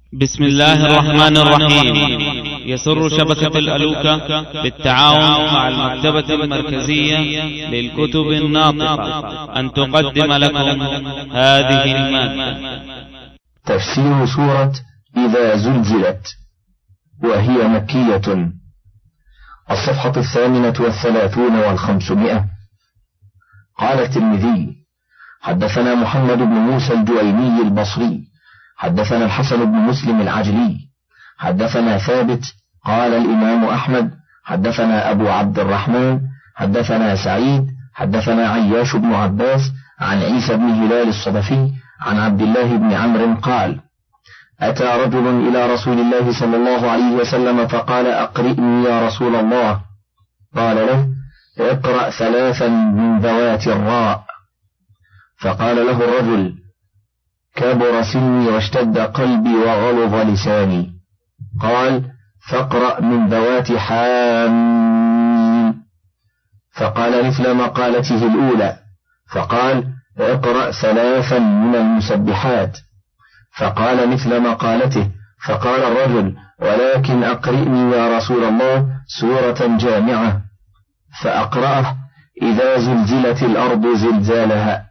بسم الله الرحمن الرحيم. يسر شبكة الألوكة بالتعاون مع المكتبة المركزية للكتب الناطقة أن تقدم لكم هذه المادة. تفسير سورة إذا زلزلت، وهي مكية. الصفحة 38 و500. قال الترمذي: حدثنا محمد بن موسى الجويني البصري حدثنا الحسن بن مسلم العجلي حدثنا ثابت قال الإمام أحمد حدثنا أبو عبد الرحمن حدثنا سعيد حدثنا عياش بن عباس عن عيسى بن هلال الصدفي عن عبد الله بن عمرو قال: أتى رجل إلى رسول الله صلى الله عليه وسلم فقال: أقرئني يا رسول الله. قال له: اقرأ 3 من ذوات الراء. فقال له الرجل: كبر سني واشتد قلبي وغلظ لساني. قال: فاقرأ من ذوات حام. فقال مثل مقالته الأولى. فقال: اقرأ 3 من المسبحات. فقال مثل مقالته. فقال الرجل: ولكن أقرئني يا رسول الله سورة جامعة. فأقرأه: إذا زلزلت الأرض زلزالها،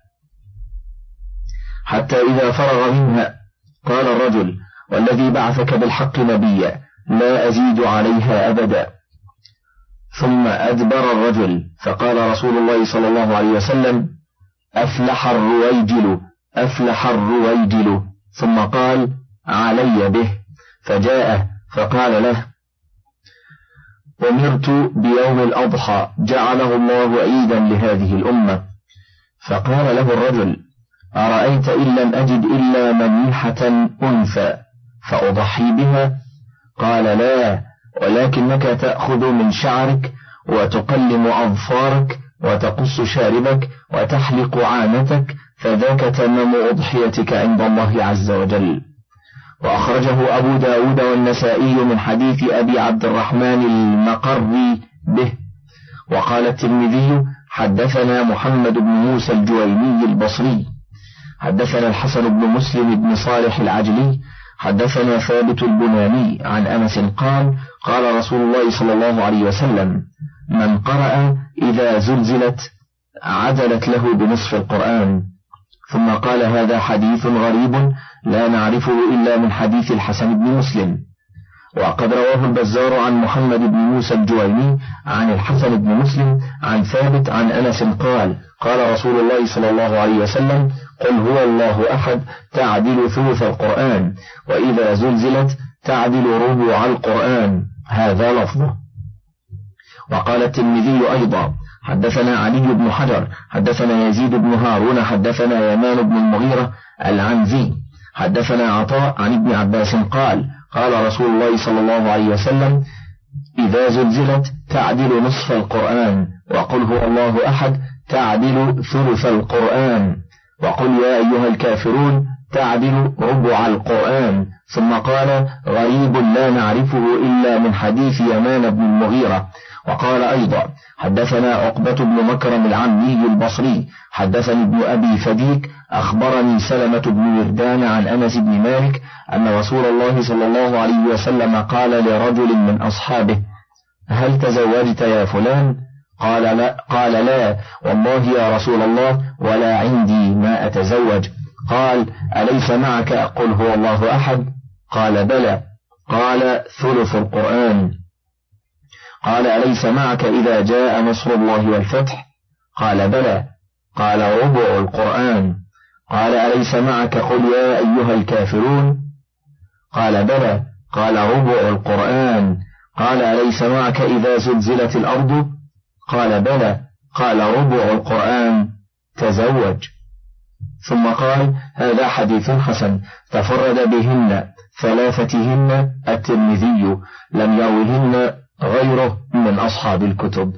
حتى إذا فرغ منها قال الرجل: والذي بعثك بالحق نبيا لا أزيد عليها أبدا. ثم أدبر الرجل، فقال رسول الله صلى الله عليه وسلم: أفلح الرويجل أفلح الرويجل. ثم قال: علي به. فجاء فقال له: أمرت بيوم الأضحى جعله الله عيدا لهذه الأمة. فقال له الرجل: أرأيت إن لم أجد إلا منيحة أنثى فأضحي بها؟ قال: لا، ولكنك تأخذ من شعرك وتقلم أظفارك وتقص شاربك وتحلق عانتك، فذاك تمام أضحيتك عند الله عز وجل. وأخرجه أبو داود والنسائي من حديث أبي عبد الرحمن المقري به. وقال الترمذي: حدثنا محمد بن موسى الجويني البصري حدثنا الحسن بن مسلم بن صالح العجلي حدثنا ثابت البناني عن أنس قال: قال رسول الله صلى الله عليه وسلم: من قرأ إذا زلزلت عدلت له بنصف القرآن. ثم قال: هذا حديث غريب لا نعرفه إلا من حديث الحسن بن مسلم. وقد رواه البزار عن محمد بن موسى الجويني عن الحسن بن مسلم عن ثابت عن أنس قال: قال رسول الله صلى الله عليه وسلم: قل هو الله أحد تعدل ثلث القرآن، وإذا زلزلت تعدل ربع القرآن. هذا لفظه. وقال الترمذي أيضا: حدثنا علي بن حجر حدثنا يزيد بن هارون حدثنا يمان بن المغيرة العنزي حدثنا عطاء عن ابن عباس قال: قال رسول الله صلى الله عليه وسلم: إذا زلزلت تعدل نصف القرآن، وقل هو الله أحد تعدل ثلث القرآن، وقل يا أيها الكافرون تعدل ربع القرآن. ثم قال: غريب لا نعرفه إلا من حديث يمان بن المغيرة. وقال أيضا: حدثنا عقبة بن مكرم العمي البصري حدثني ابن أبي فديك أخبرني سلمة بن وردان عن أنس بن مالك أن رسول الله صلى الله عليه وسلم قال لرجل من أصحابه: هل تزوجت يا فلان؟ قال لا والله يا رسول الله، ولا عندي ما أتزوج. قال: أليس معك قل هو الله أحد؟ قال: بلى. قال: ثلث القرآن. قال: أليس معك إذا جاء نصر الله والفتح؟ قال: بلى. قال: ربع القرآن. قال: أليس معك قل يا أيها الكافرون؟ قال: بلى. قال: ربع القرآن. قال: أليس معك إذا زلزلت الأرض؟ قال: بلى. قال: ربع القرآن. تزوج. ثم قال: هذا حديث حسن تفرد بهن 3 الترمذي، لم يروهن غيره من أصحاب الكتب.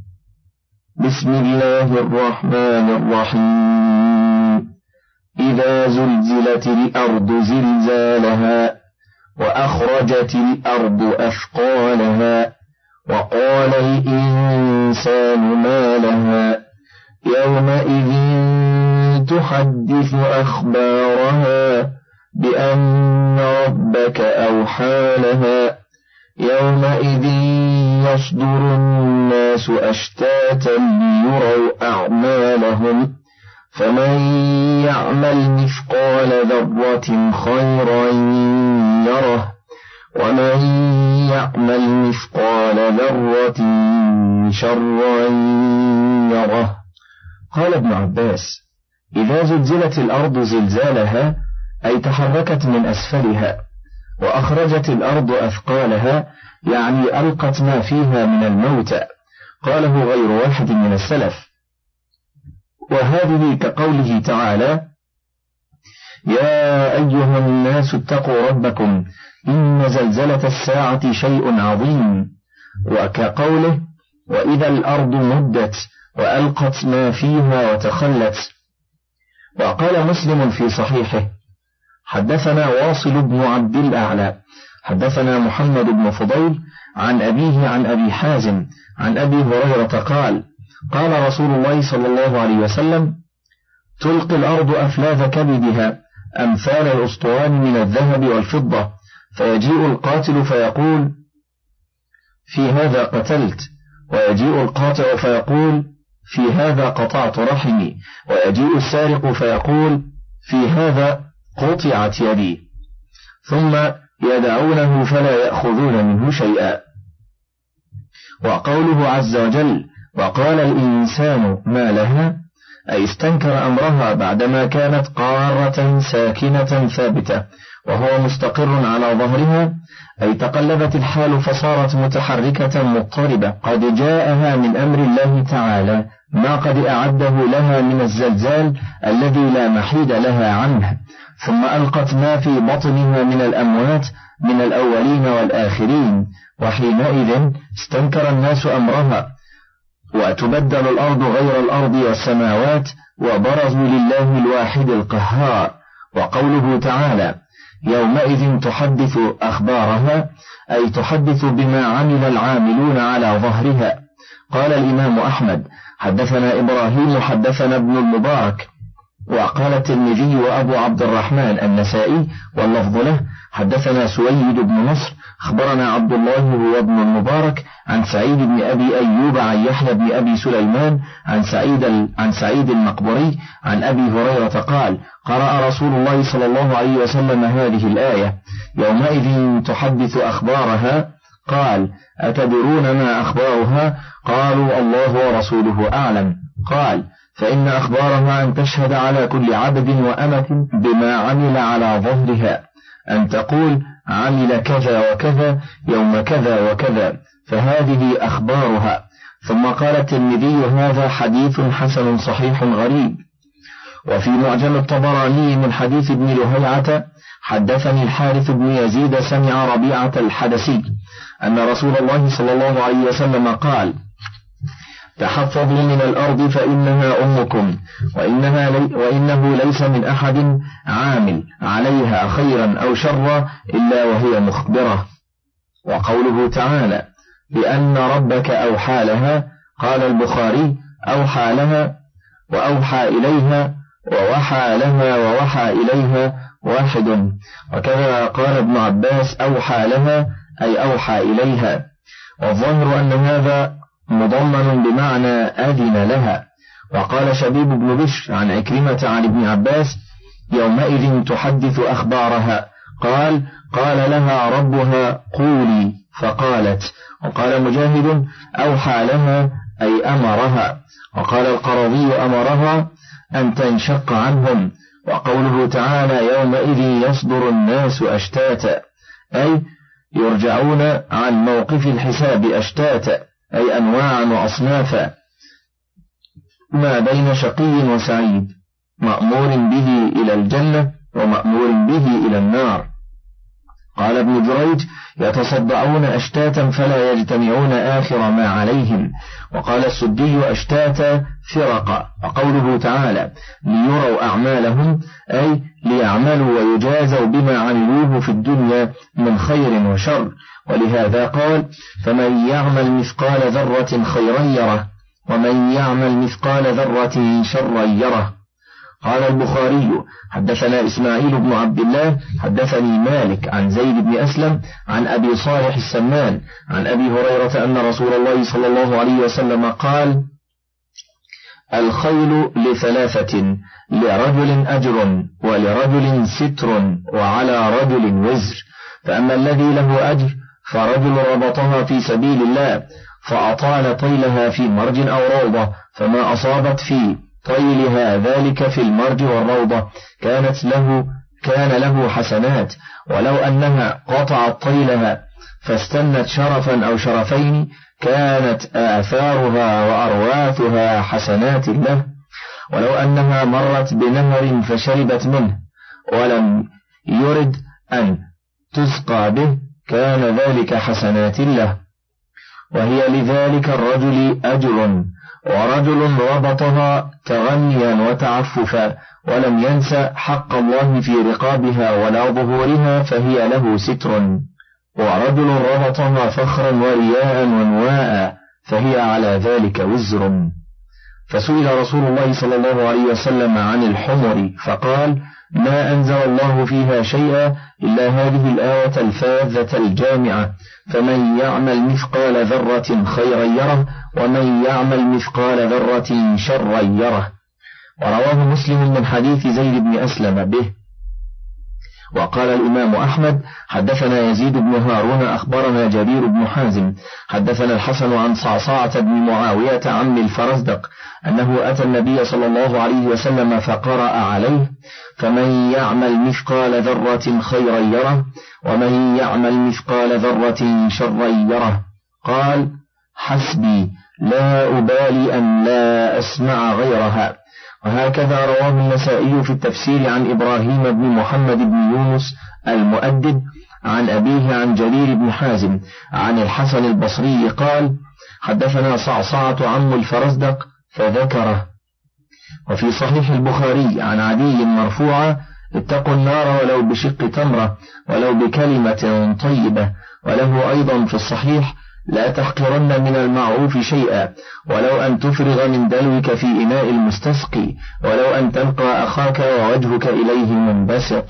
بسم الله الرحمن الرحيم. إذا زلزلت الأرض زلزالها، وأخرجت الأرض أثقالها، وقال الإنسان ما لها يومئذ تحدث أخبارها بأن ربك ربك أوحى لها يومئذ يصدر الناس أشتاتا ليروا أعمالهم فمن يعمل مثقال ذرة خيرا يره ومن يعمل مثقال ذرة شرا يره. قال ابن عباس: إذا زلزلت الأرض زلزالها أي تحركت من أسفلها، وأخرجت الأرض أثقالها يعني ألقت ما فيها من الموتى. قاله غير واحد من السلف. وهذه كقوله تعالى: يا أيها الناس اتقوا ربكم إن زلزلة الساعة شيء عظيم، وكقوله: وإذا الأرض مدت وألقت ما فيها وتخلت. وقال مسلم في صحيحه: حدثنا واصل بن عبد الأعلى حدثنا محمد بن فضيل عن أبيه عن أبي حازم عن أبي هريرة قال: قال رسول الله صلى الله عليه وسلم: تلقي الأرض أفلاذ كبدها أمثال الأسطوان من الذهب والفضة، فيجيء القاتل فيقول: في هذا قتلت، ويجيء القاطع فيقول: في هذا قطعت رحمي، ويجيء السارق فيقول: في هذا قطعت يدي، ثم يدعونه فلا يأخذون منه شيئا. وقوله عز وجل: وقال الإنسان ما لها، أي استنكر أمرها بعدما كانت قارة ساكنة ثابتة وهو مستقر على ظهرها، أي تقلبت الحال فصارت متحركة مضطربة، قد جاءها من أمر الله تعالى ما قد أعده لها من الزلزال الذي لا محيد لها عنه، ثم ألقت ما في بطنها من الأموات من الأولين والآخرين، وحينئذ استنكر الناس أمرها، وتبدل الأرض غير الأرض والسماوات، وبرزوا لله الواحد القهار. وقوله تعالى: يومئذ تحدث أخبارها، أي تحدث بما عمل العاملون على ظهرها. قال الإمام أحمد: حدثنا إبراهيم حدثنا ابن المبارك. وقال الترمذي وأبو عبد الرحمن النسائي واللفظ له: حدثنا سويد بن نصر أخبرنا عبد الله هو ابن المبارك عن سعيد بن أبي أيوب عن يحيى بن أبي سليمان عن سعيد المقبري عن أبي هريرة قال: قرأ رسول الله صلى الله عليه وسلم هذه الآية: يومئذ تحدث أخبارها. قال: أتدرون ما أخبارها؟ قالوا: الله ورسوله أعلم. قال: فإن أخبارها أن تشهد على كل عبد وأمة بما عمل على ظهرها، أن تقول: عمل كذا وكذا يوم كذا وكذا، فهذه أخبارها. ثم قال الترمذي: هذا حديث حسن صحيح غريب. وفي معجم الطبراني من حديث ابن لهيعة: حدثني الحارث بن يزيد سمع ربيعة الحدثي أن رسول الله صلى الله عليه وسلم قال: تحفظوا من الأرض فإنها أمكم، وإنه ليس من أحد عامل عليها خيرا أو شرا إلا وهي مخبرة. وقوله تعالى: بأن ربك أوحى لها، قال البخاري: أوحى لها وأوحى إليها ووحى لها ووحى إليها واحد. وكذا قال ابن عباس: أوحى لها أي أوحى إليها. والظاهر أن هذا مضمن بمعنى أذن لها. وقال شبيب بن بشر عن عكرمة عن ابن عباس: يومئذ تحدث أخبارها. قال: قال لها ربها: قولي، فقالت. وقال مجاهد: أوحى لها أي أمرها. وقال القرضي: أمرها أن تنشق عنهم. وقوله تعالى: يومئذ يصدر الناس أشتاتا، أي يرجعون عن موقف الحساب أشتاتا، أي أنواعا وأصنافا، ما بين شقي وسعيد، مأمور به إلى الجنة ومأمور به إلى النار. قال ابن جريج: يتصدعون أشتاتا فلا يجتمعون آخر ما عليهم. وقال السدي: أشتاتا فرقا. وقوله تعالى: ليروا أعمالهم، أي ليعملوا ويجازوا بما عملوه في الدنيا من خير وشر. ولهذا قال: فمن يعمل مثقال ذرة خيرا يره، ومن يعمل مثقال ذرة شرا يره. قال البخاري: حدثنا إسماعيل بن عبد الله حدثني مالك عن زيد بن أسلم عن أبي صالح السمان عن أبي هريرة أن رسول الله صلى الله عليه وسلم قال: الخيل لثلاثة: لرجل أجر، ولرجل ستر، وعلى رجل وزر. فأما الذي له أجر فرجل ربطها في سبيل الله فأطال طيلها في مرج أو روضة، فما أصابت في طيلها ذلك في المرج والروضة كان له حسنات، ولو أنها قطعت طيلها فاستنت شرفا أو شرفين كانت آثارها وأرواثها حسنات له، ولو أنها مرت بنهر فشربت منه ولم يرد أن تسقى به كان ذلك حسنات له، وهي لذلك الرجل أجر. ورجل ربطها تغنيا وتعففا ولم ينس حق الله في رقابها ولا ظهورها فهي له ستر. ورجل ربطها فخرا ورياء ونواء فهي على ذلك وزر. فسئل رسول الله صلى الله عليه وسلم عن الحمر فقال: ما أنزل الله فيها شيئا إلا هذه الآية الفاذة الجامعة: فمن يعمل مثقال ذرة خيرا يره، ومن يعمل مثقال ذرة شرا يره. ورواه مسلم من حديث زيد بن أسلم به. وقال الإمام أحمد: حدثنا يزيد بن هارون أخبرنا جرير بن حازم حدثنا الحسن عن صعصعة بن معاوية عم الفرزدق أنه أتى النبي صلى الله عليه وسلم فقرأ عليه: فمن يعمل مثقال ذرة خيرا يره، ومن يعمل مثقال ذرة شرا يره. قال: حسبي، لا أبالي أن لا أسمع غيرها. وهكذا رواه النسائي في التفسير عن إبراهيم بن محمد بن يونس المؤدب عن أبيه عن جرير بن حازم عن الحسن البصري قال: حدثنا صعصعة عم الفرزدق فذكره. وفي صحيح البخاري عن عدي مرفوعة: اتقوا النار ولو بشق تمرة ولو بكلمة طيبة. وله أيضا في الصحيح: لا تحقرن من المعروف شيئا، ولو أن تفرغ من دلوك في إناء المستسقي، ولو أن تلقى أخاك ووجهك إليه منبسط.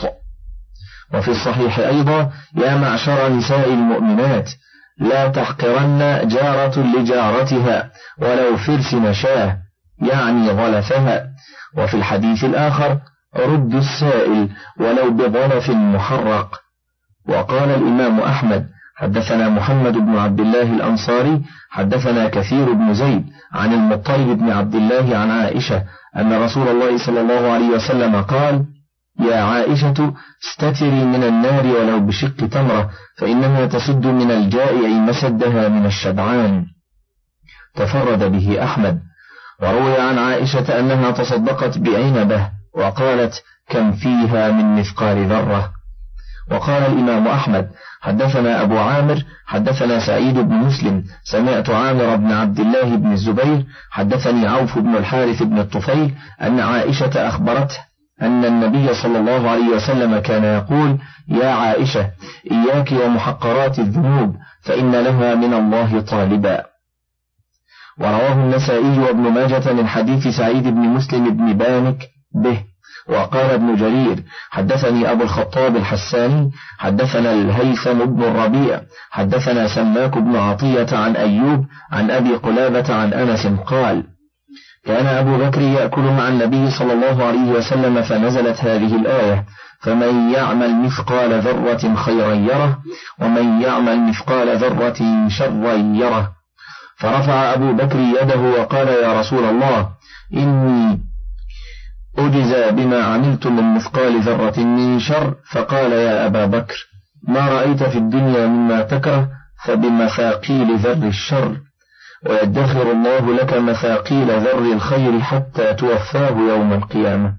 وفي الصحيح أيضا: يا معشر نساء المؤمنات، لا تحقرن جارة لجارتها ولو فرس نشاه، يعني ظلفها. وفي الحديث الآخر: رد السائل ولو بظلف محرق. وقال الإمام أحمد: حدثنا محمد بن عبد الله الأنصاري حدثنا كثير بن زيد عن المطلب بن عبد الله عن عائشة أن رسول الله صلى الله عليه وسلم قال: يا عائشة، استتري من النار ولو بشق تمرة، فإنها تسد من الجائع مسدها من الشبعان. تفرد به أحمد. وروي عن عائشة أنها تصدقت بعنبة وقالت: كم فيها من مثقال ذرة. وقال الإمام أحمد: حدثنا أبو عامر حدثنا سعيد بن مسلم سمعت عامر بن عبد الله بن الزبير حدثني عوف بن الحارث بن الطفيل أن عائشة أخبرته أن النبي صلى الله عليه وسلم كان يقول: يا عائشة، إياك ومحقرات الذنوب فإن لها من الله طالبا. ورواه النسائي وابن ماجة من حديث سعيد بن مسلم بن بانك به. وقال ابن جرير: حدثني أبو الخطاب الحساني حدثنا الهيثم بن الربيع حدثنا سماك بن عطية عن أيوب عن أبي قلابة عن أنس قال: كان أبو بكر يأكل مع النبي صلى الله عليه وسلم فنزلت هذه الآية: فمن يعمل مثقال ذرة خيرا يره، ومن يعمل مثقال ذرة شرا يره. فرفع أبو بكر يده وقال: يا رسول الله، إني أجزى بما عملت من مثقال ذرة من شر. فقال: يا أبا بكر، ما رأيت في الدنيا مما تكره، فبمثاقيل ذر الشر، ويدخر الله لك مثاقيل ذر الخير حتى توفاه يوم القيامة.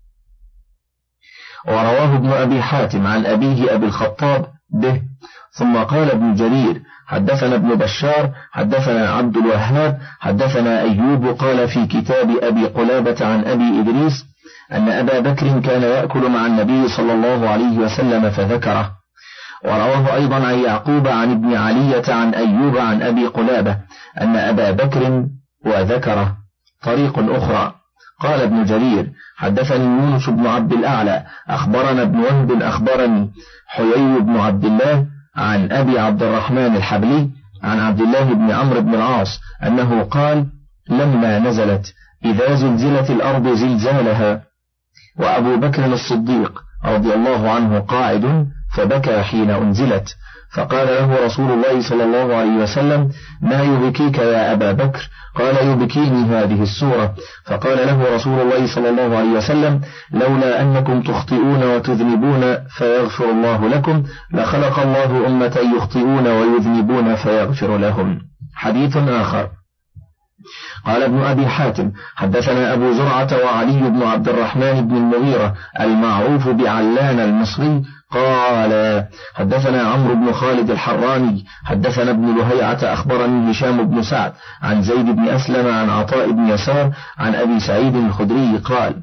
ورواه ابن أبي حاتم عن أبيه أبي الخطاب به. ثم قال ابن جرير: حدثنا ابن بشار حدثنا عبد الوهاب حدثنا أيوب قال في كتاب أبي قلابة عن أبي إدريس أن أبا بكر كان يأكل مع النبي صلى الله عليه وسلم فذكره. ورواه أيضا عن يعقوب عن ابن علية عن أيوب عن أبي قلابة أن أبا بكر وذكره. طريق أخرى. قال ابن جرير حدثني يونس بن عبد الأعلى أخبرنا ابن وهب أخبرني حيي بن عبد الله عن أبي عبد الرحمن الحبلي عن عبد الله بن عمرو بن العاص أنه قال لما نزلت إذا زلزلت الأرض زلزالها وأبو بكر الصديق رضي الله عنه قاعد فبكى حين أنزلت، فقال له رسول الله صلى الله عليه وسلم ما يبكيك يا أبا بكر؟ قال يبكيني هذه السورة. فقال له رسول الله صلى الله عليه وسلم لولا أنكم تخطئون وتذنبون فيغفر الله لكم لخلق الله أمة يخطئون ويذنبون فيغفر لهم. حديث آخر قال ابن أبي حاتم حدثنا أبو زرعة وعلي بن عبد الرحمن بن المغيرة المعروف بعلان المصري قال حدثنا عمرو بن خالد الحراني حدثنا ابن لهيعة أخبرني هشام بن سعد عن زيد بن أسلم عن عطاء بن يسار عن أبي سعيد الخدري قال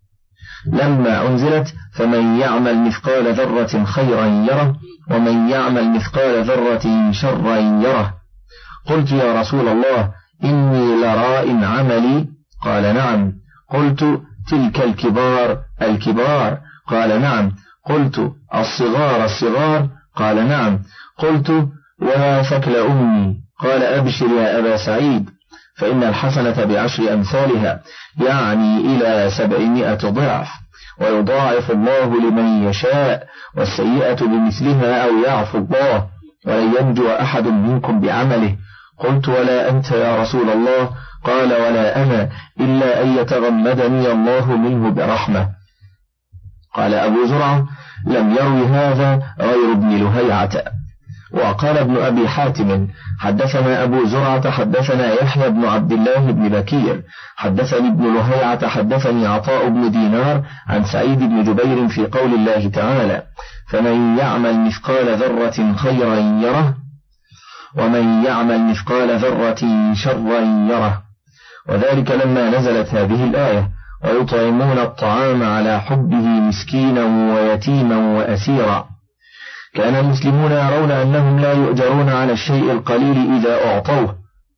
لما أنزلت فمن يعمل مثقال ذرة خيرا يره ومن يعمل مثقال ذرة شرا يره. قلت يا رسول الله إني لراء عملي؟ قال نعم. قلت تلك الكبار؟ قال نعم. قلت الصغار؟ قال نعم. قلت وما ثكل أمي؟ قال أبشر يا أبا سعيد فإن الحسنة بعشر أمثالها يعني إلى 700 ضعف ويضاعف الله لمن يشاء والسيئة بمثلها أو يعفو الله ولن ينجو أحد منكم بعمله. قلت ولا أنت يا رسول الله؟ قال ولا أنا إلا أن يتغمدني الله منه برحمة. قال أبو زرعة لم يروي هذا غير ابن لهيعة. وقال ابن أبي حاتم حدثنا أبو زرعة حدثنا يحيى بن عبد الله بن بكير حدثني ابن لهيعة حدثني عطاء بن دينار عن سعيد بن جبير في قول الله تعالى فمن يعمل مثقال ذرة خيرا يره ومن يعمل مثقال ذرة شرا يره. وذلك لما نزلت هذه الآية ويطعمون الطعام على حبه مسكينا ويتيما وأسيرا. كان المسلمون يرون أنهم لا يؤجرون على الشيء القليل إذا أعطوه،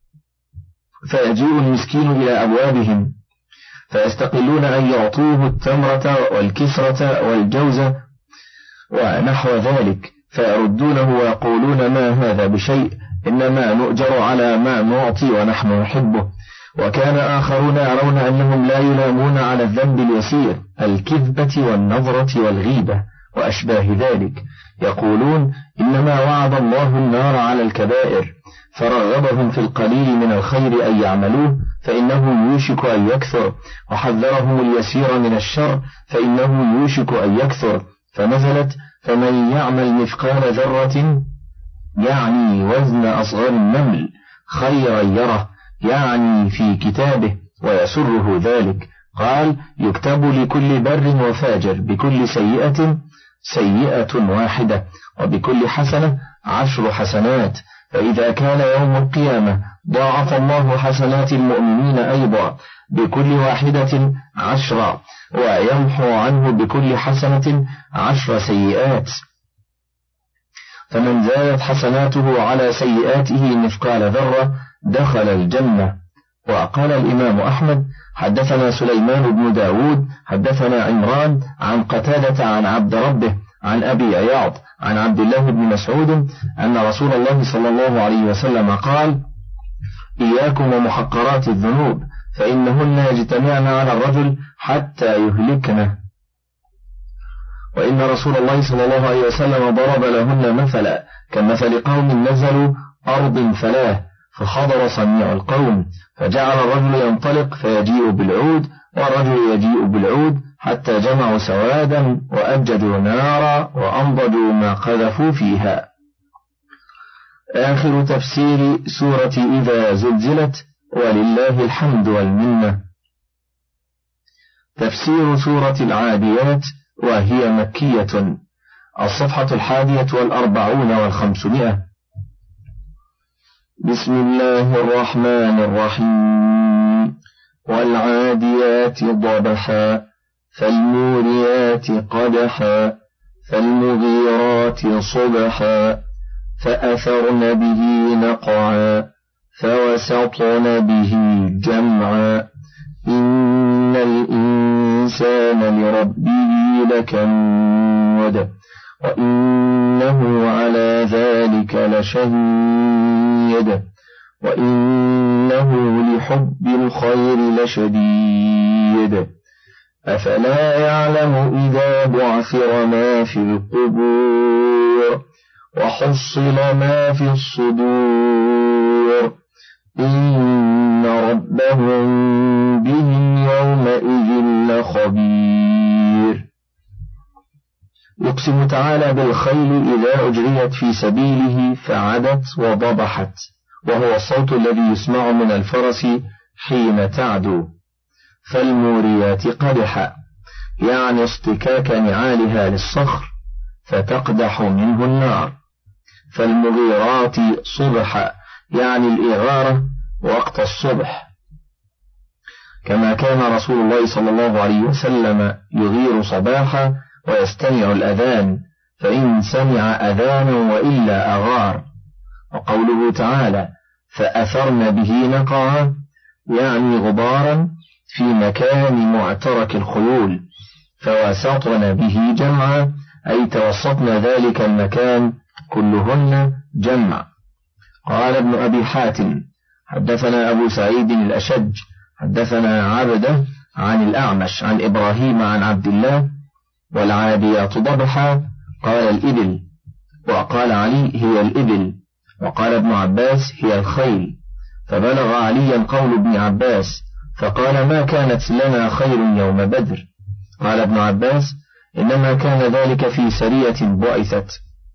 فيجيء المسكين إلى أبوابهم فيستقلون أن يعطوه التمرة والكسرة والجوزة ونحو ذلك فيردونه ويقولون ما هذا بشيء إنما نؤجر على ما نعطي ونحن نحبه. وكان آخرون يرون أنهم لا يلامون على الذنب اليسير الكذبة والنظرة والغيبة وأشباه ذلك، يقولون إنما وعد الله النار على الكبائر فرغبهم في القليل من الخير أن يعملوه فإنه يوشك أن يكثر وحذرهم اليسير من الشر فإنه يوشك أن يكثر. فنزلت فمن يعمل مثقال ذرة يعني وزن أصغر النمل خيرا يره يعني في كتابه ويسره ذلك. قال يكتب لكل بر وفاجر بكل سيئة واحدة وبكل حسنة 10 حسنات. فإذا كان يوم القيامة ضاعف الله حسنات المؤمنين أيضا بكل واحدة 10 ويمحو عنه بكل حسنة 10 سيئات. فمن زادت حسناته على سيئاته مثقال ذرة دخل الجنة. وقال الإمام أحمد حدثنا سليمان بن داود حدثنا عمران عن قتادة عن عبد ربه عن أبي عياض عن عبد الله بن مسعود أن رسول الله صلى الله عليه وسلم قال إياكم ومحقرات الذنوب فإنهن يجتمعن على الرجل حتى يهلكنه. وإن رسول الله صلى الله عليه وسلم ضرب لهن مثلا كمثل قوم نزلوا أرض فلاه فحضر صنيع القوم فجعل الرجل ينطلق فيجيء بالعود والرجل يجيء بالعود حتى جمعوا سوادا وأجدوا نارا وأنضجوا ما قذفوا فيها. آخر تفسير سورة إذا زلزلت ولله الحمد والمنة. تفسير سورة العاديات وهي مكية. الصفحة 41 و500. بسم الله الرحمن الرحيم. والعاديات ضبحا فالموريات قدحا فالمغيرات صبحا فأثرن به نقعا فوسطن به جمعا إن إن الإنسان لربه لكنود وإنه على ذلك لشهيد وإنه لحب الخير لشديد أفلا يعلم إذا بعثر ما في القبور وحصل ما في الصدور إن ربهم بهم يومئذ لخبير. يقسم تعالى بالخيل إذا أجريت في سبيله فعدت وضبحت، وهو الصوت الذي يسمع من الفرس حين تعدو. فالموريات قدحا يعني اصطكاك نعالها للصخر فتقدح منه النار. فالمغيرات صبحا يعني الإغارة وقت الصبح، كما كان رسول الله صلى الله عليه وسلم يغير صباحا ويستمع الأذان، فإن سمع أذانا وإلا أغار. وقوله تعالى فأثرن به نقعا يعني غبارا في مكان معترك الخيول، فوسطن به جمعا أي توسطن ذلك المكان كلهن جمع. قال ابن أبي حاتم حدثنا أبو سعيد الأشج حدثنا عبده عن الأعمش عن إبراهيم عن عبد الله والعاديات ضبحا قال الإبل، وقال علي هي الإبل، وقال ابن عباس هي الخيل. فبلغ عليا قول ابن عباس فقال ما كانت لنا خيل يوم بدر. قال ابن عباس إنما كان ذلك في سرية بعثت.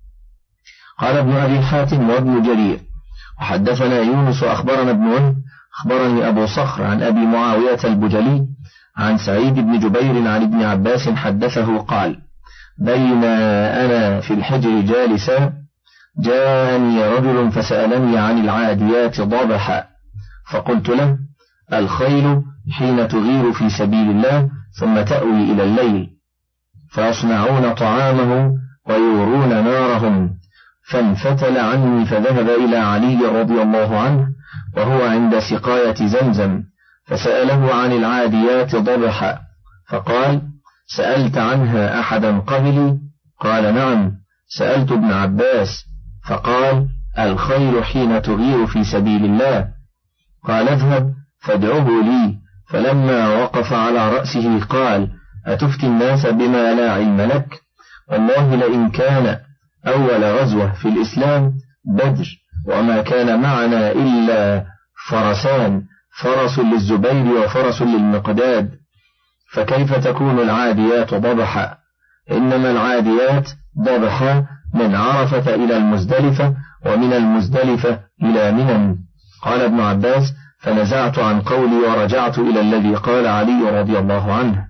قال ابن أبي حاتم وابن جرير وحدثنا يونس أخبرنا ابن وهب أخبرني أبو صخر عن أبي معاوية البجلي عن سعيد بن جبير عن ابن عباس حدثه قال بين أنا في الحجر جالسا جاءني رجل فسألني عن العاديات ضبحا، فقلت له الخيل حين تغير في سبيل الله ثم تأوي إلى الليل فيصنعون طعامه ويورون نارهم. فانفتل عني فذهب إلى علي رضي الله عنه وهو عند سقاية زمزم فسأله عن العاديات ضبحا، فقال سألت عنها أحدا قبلي؟ قال نعم سألت ابن عباس، فقال الخيل حين تغير في سبيل الله. قال اذهب فادعه لي، فلما وقف على رأسه قال أتفتي الناس بما لا علم لك؟ والله لئن كان أول غزوة في الإسلام بدر وما كان معنا إلا فرسان، فرس للزبير وفرس للمقداد، فكيف تكون العاديات ضبحا؟ إنما العاديات ضبحا من عرفة إلى المزدلفة ومن المزدلفة إلى منى. قال ابن عباس فنزعت عن قولي ورجعت إلى الذي قال علي رضي الله عنه.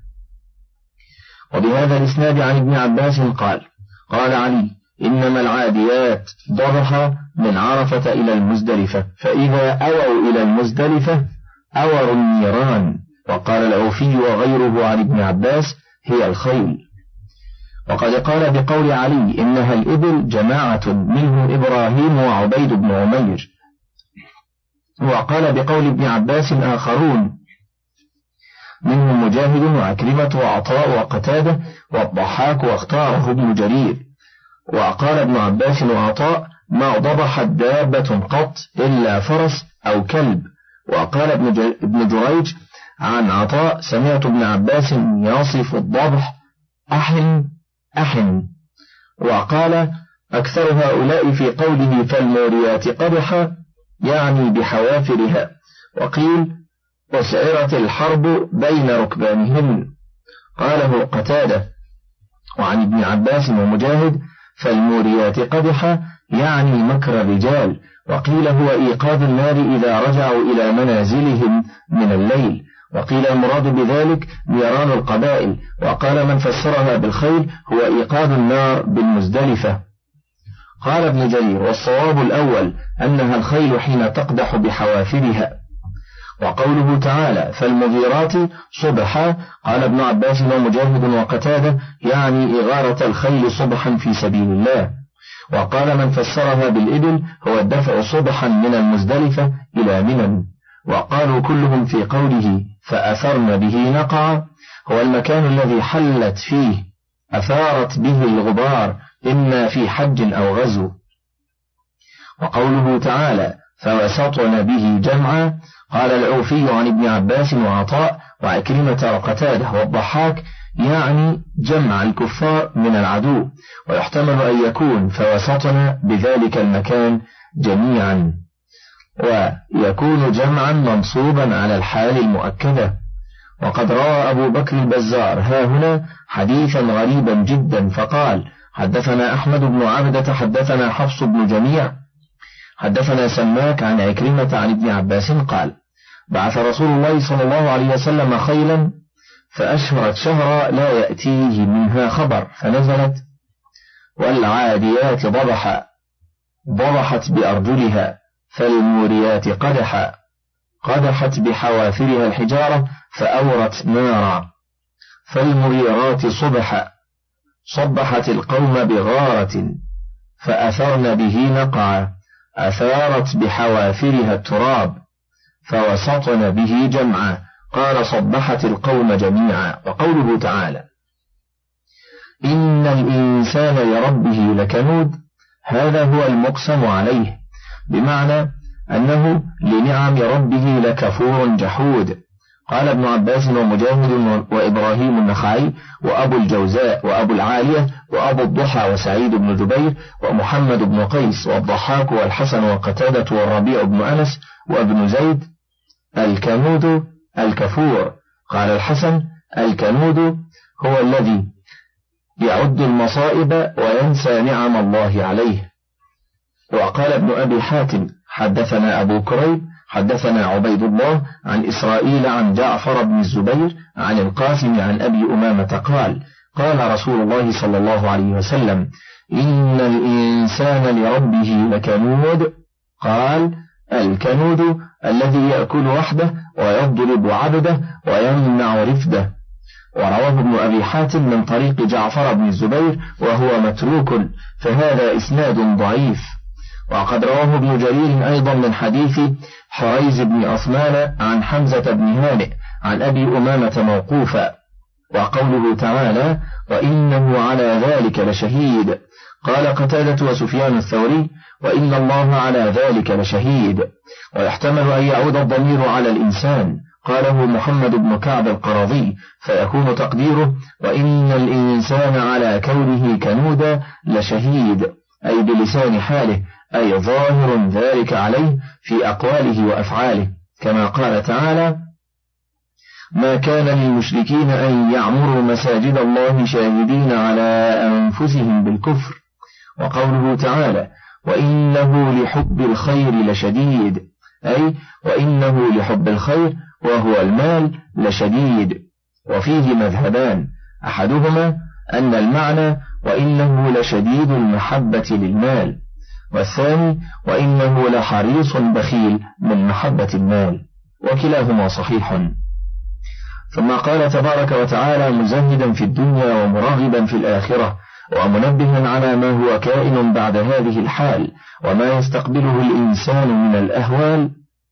وبهذا الإسناد عن ابن عباس قال قال علي إنما العاديات ضبحا من عرفة إلى المزدلفة، فإذا أووا إلى المزدلفة أوروا النيران. وقال العوفي وغيره عن ابن عباس هي الخيل. وقد قال بقول علي إنها الإبل جماعة منهم إبراهيم وعبيد بن عمير. وقال بقول ابن عباس آخرون منهم مجاهد وعكرمة وعطاء وقتادة والضحاك واختاره ابن جرير. وقال ابن عباس وعطاء ما ضبحت دابة قط إلا فرس أو كلب. وقال ابن جريج عن عطاء سمعت ابن عباس يصف الضبح أحن. وقال أكثر هؤلاء في قوله فالموريات قدحا يعني بحوافرها. وقيل وسعرت الحرب بين ركبانهن. قاله قتادة. وعن ابن عباس ومجاهد فالموريات قدحا يعني مكر الرجال. وقيل هو إيقاظ النار إذا رجعوا إلى منازلهم من الليل. وقيل المراد بذلك نيران القبائل. وقال من فسرها بالخيل هو إيقاظ النار بالمزدلفة. قال ابن جرير والصواب الأول أنها الخيل حين تقدح بحوافرها. وقوله تعالى فالمغيرات صبحا قال ابن عباس ومجاهد وقتادة يعني إغارة الخيل صبحا في سبيل الله. وقال من فسرها بالإبل هو الدفع صبحا من المزدلفة إلى منى. وقالوا كلهم في قوله فأثرن به نقعا هو المكان الذي حلت فيه أثارت به الغبار إما في حج أو غزو. وقوله تعالى فوسطن به جمعا قال العوفي عن ابن عباس وعطاء وعكرمة وقتاده والضحاك يعني جمع الكفار من العدو، ويحتمل أن يكون فوسطن بذلك المكان جميعا، ويكون جمعا منصوبا على الحال المؤكدة. وقد روى أبو بكر البزار ها هنا حديثا غريبا جدا فقال حدثنا أحمد بن عبدة حدثنا حفص بن جميع حدثنا سماك عن عكرمة عن ابن عباس قال بعث رسول الله صلى الله عليه وسلم خيلا فأشهرت شهرا لا يأتيه منها خبر، فنزلت والعاديات ضبحا ضبحت بأرجلها فالموريات قدحا قدحت بحوافرها الحجارة فأورت نارا فالمريرات صبحا صبحت القوم بغارة فأثرن به نقعا أثارت بحوافرها التراب فوسطن به جمعا قال صبحت القوم جميعا. وقوله تعالى إن الإنسان لربه لكنود هذا هو المقسم عليه، بمعنى أنه لنعم ربه لكفور جحود. قال ابن عباس ومجاهد وإبراهيم النخعي وأبو الجوزاء وأبو العالية وأبو الضحى وسعيد بن جبير ومحمد بن قيس والضحاك والحسن وقتادة والربيع بن أنس وابن زيد الكنود الكفور. قال الحسن الكنود هو الذي يعد المصائب وينسى نعم الله عليه. وقال ابن أبي حاتم حدثنا أبو كريب حدثنا عبيد الله عن إسرائيل عن جعفر بن الزبير عن القاسم عن أبي أمامة قال قال رسول الله صلى الله عليه وسلم إن الإنسان لربه لكنود. قال الكنود الذي يأكل وحده ويضرب عبده ويمنع رفده. ورواه ابن أبي حاتم من طريق جعفر بن الزبير وهو متروك، فهذا إسناد ضعيف. وقد رواه ابن جرير أيضا من حديث حريز بن عثمان عن حمزة بن هانئ عن أبي أمامة موقوفا. وقوله تعالى وإنه على ذلك لشهيد قال قتادة وسفيان الثوري وإن الله على ذلك لشهيد. ويحتمل أن يعود الضمير على الإنسان قاله محمد بن كعب القرظي فيكون تقديره وإن الإنسان على كونه كنودا لشهيد، أي بلسان حاله، أي ظاهر ذلك عليه في أقواله وأفعاله، كما قال تعالى ما كان للمشركين أن يعمروا مساجد الله شاهدين على أنفسهم بالكفر. وقوله تعالى وإنه لحب الخير لشديد، أي وإنه لحب الخير وهو المال لشديد. وفيه مذهبان، أحدهما أن المعنى وإنه لشديد المحبة للمال، والثاني وإنه لحريص بخيل من محبة المال، وكلاهما صحيح. ثم قال تبارك وتعالى مزهدا في الدنيا ومراغبا في الآخرة ومنبها على ما هو كائن بعد هذه الحال وما يستقبله الإنسان من الأهوال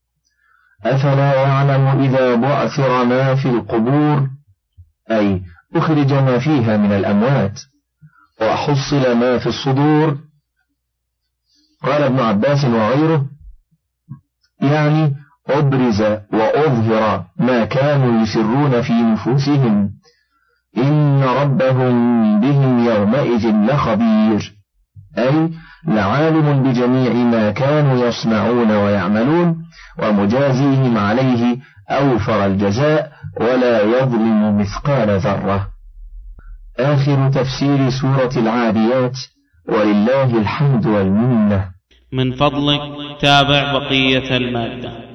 أفلا يعلم إذا بعثر ما في القبور، أي أخرج ما فيها من الأموات وحصل ما في الصدور. قال ابن عباس وغيره يعني أبرز وأظهر ما كانوا يسرون في نفوسهم إن ربهم بهم يومئذ لخبير، أي لعالم بجميع ما كانوا يصنعون ويعملون ومجازيهم عليه أوفر الجزاء ولا يظلم مثقال ذرة. آخر تفسير سورة العاديات، ولله الحمد والمنة. من فضلك تابع بقية المادة.